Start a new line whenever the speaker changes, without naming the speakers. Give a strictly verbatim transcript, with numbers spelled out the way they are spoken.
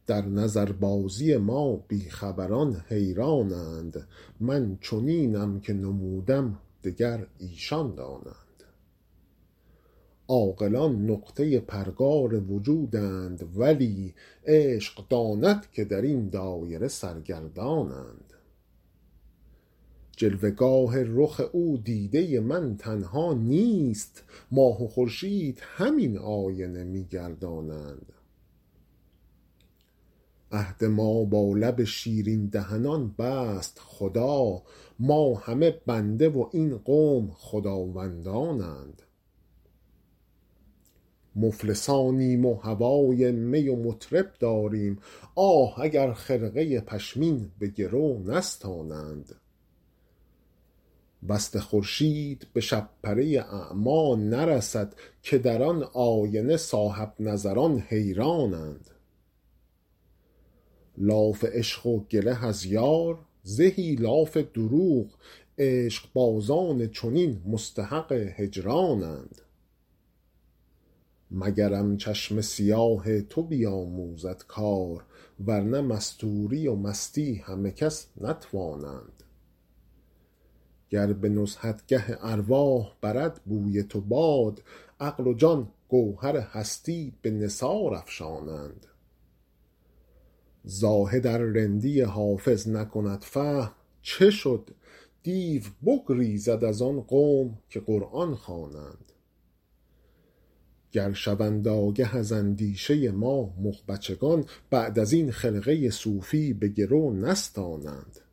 در نظربازی ما بیخبران حیرانند. من چنینم که نمودم دگر ایشان دانند. عاقلان نقطه پرگار وجودند، ولی عشق داند که در این دایره سرگردانند. جلوه گاه رخ او دیده من تنها نیست، ماه و خورشید همین آینه می گردانند. عهد ما با لب شیرین دهنان بست خدا، ما همه بنده و این قوم خداوندانند. مفلسانیم و هوای می و مطرب داریم، آه اگر خرقه پشمین به گرو نستانند. وصل خورشید به شب پره اعمی نرسد، که در آن آینه صاحب نظران حیرانند. لاف عشق و گله از یار زهی لاف دروغ، عشق بازان چنین مستحق هجرانند. مگرم چشم سیاه تو بیاموزد کار، ورنه مستوری و مستی همه کس نتوانند. گر به نزهتگه ارواح برد بوی تو باد، عقل و جان گوهر هستی به نثار افشانند. زاهد ار رندی حافظ نکند فهم چه شد، دیو بگریزد از آن قوم که قرآن خوانند. گر شوند آگه از اندیشه ما مغ بچگان، بعد از این خرقه صوفی به گرو نستانند.